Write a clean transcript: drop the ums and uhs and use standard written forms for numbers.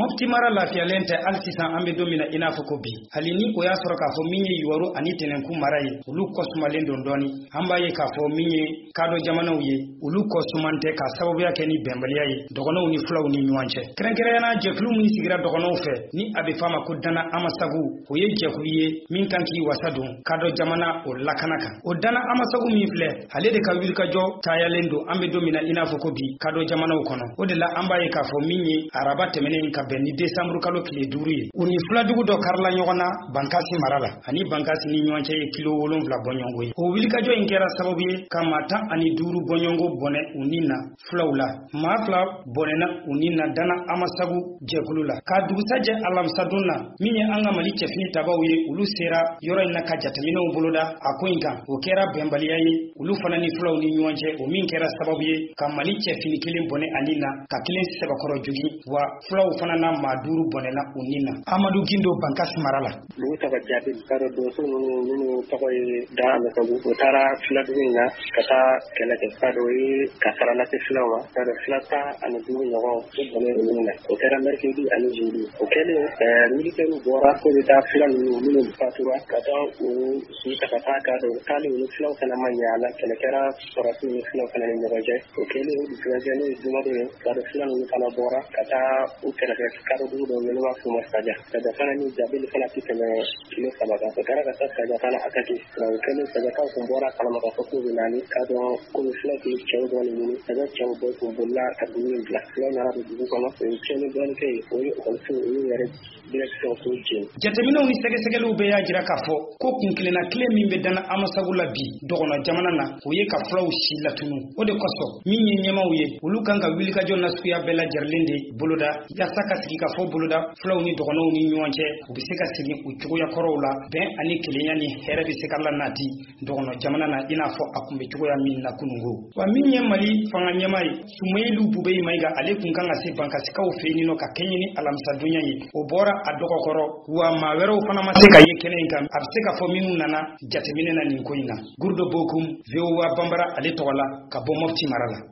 mofti mara lafiyalen tɛ hali sisan an bɛ don min na i n'a fɔ ko bi hali ni o y'a sɔrɔ k'a fɔ min ye yuwaru ani tɛnɛnku mara ye olu kɔsumalen don dɔɔni an b'a ye k'a fɔ min ye kadɔ jamanaw ye olu kɔsuman tɛ k'a sababuya kɛ ni bɛnbaliya ye dɔgɔnɔw ni fulaw ni ɲɔgɔn cɛ kɛrɛnkɛrɛnyana jɛkulu min sigira dɔgɔnɔw fɛ ni a bɛ f'a ma ko dana amasagu o ye jɛkulu ye min kan k'i wasa don kadɔ jamana o lakana kan o dana amasagu min filɛ ale de ka wulikajɔ cayalen don an bɛ don min na i n'a fɔ ko bi kadɔ jamanaw kɔnɔ o de la an b'a ye k'a fɔ min ye araba tɛmɛnen ka bɛn ni desanburu kalo tile 5 ye u ni filadugu dɔ karila ɲɔgɔn na bankasi mara la ani bankasi ni ɲɔgɔn cɛ ye kilo 7 bɔɲɔngo ye o wulikajɔ in kɛra sababu ye ka maa 15 bɔɲɔngo bɔnɛ u ni na fulaw la maa 2 bɔnɛna u ni na dana amasagu jɛkulu la ka dugusajɛ alamisadon na min ye an ka mali cɛfini tabaw ye olu sera yɔrɔ in na ka jateminɛw boloda a ko in kan o kɛra bɛnbaliya ye olu fana ni fulaw ni ɲɔgɔn cɛ o min kɛra sababu ye ka mali cɛfini kelen bɔnɛ ani na ka kelen sɛbɛkɔrɔ jogi wa fulaw fana na maa 5 bɔnɛna u ni na amadu gindo bankasi mara la dugu tɔgɔ jaabi karo donso minnu tɔgɔ ye da amasagu o taara filadugu in na ka taa kɛlɛ kɛ kadɔ ye ka fara lase filaw ma kadɔ fila ta ani 5 ɲɔgɔn u bɔnɛ olu na o kɛra mercredi ani jeudi o kɛlen militaires bɔra ko bɛ taa fila ninnu minnu fatura ka taa u si ta ka taa kadɔ taali olu filaw fana ma ɲɛ a la kɛlɛ kɛra sɔrɔsi ni filaw fana ni ɲɔgɔn cɛ o kɛlen o dusuwajɛ n'o ye jumadɔ ye kadɔ fila ninnu fana bɔra ka taa u kɛrɛfɛ kadɔ dugu dɔ wele b'a f'u ma saja saja fana ni jabeli fana tɛ tɛmɛ kilo 3 kan o kɛra ka taa saja fana ataki o kɛlen sajakaw kun bɔra kalama ka fɔ k'u bɛ naani kadɔ komi fila tun ye cɛw dɔɔni ɲini saja cɛw bɛɛ kun bolila ka dugu in bila fila nana don dugu kɔnɔ o ye cɛnni dɔɔni kɛ yen o ye ɔkɔliso o y'u yɛrɛ direction k'u jeni jateminɛw ni sɛgɛsɛgɛliw bɛɛ y'a jira k'a fɔ ko kunkilenna kile min bɛ dana amasagu la bi dɔgɔnɔ jamana na o ye ka fulaw si latunu o de kosɔn min ye ɲɛmaw ye olu kan ka wulikajɔ nasuguya bɛɛ lajɛrɛlen de boloda yaasa ka sigi ka fɔ boloda fulaw ni dɔgɔnɔw ni ɲɔgɔn cɛ u bɛ se ka segin u cogoya kɔrɔw la bɛn ani kelenya ni hɛrɛ bɛ se ka la nati dɔgɔnɔ jamana na i n'a fɔ a kun bɛ cogoya min na kunungo wa min ye mali fanga ɲɛma ye sumayilu bubeyi mayiga ale kun kan ka se bankasikaw fɛ yen nɔ ka kɛɲɛ ni alamisadonya ye o bɔra a dɔgɔkɔrɔ wa maa wɛrɛw fana ma se ka ye kɛnɛ in kan a bɛ se ka fɔ minnu nana jateminɛ na nin ko in na gurudo bokum VOA banbara ale tɔgɔ la ka bɔ mɔfti mara la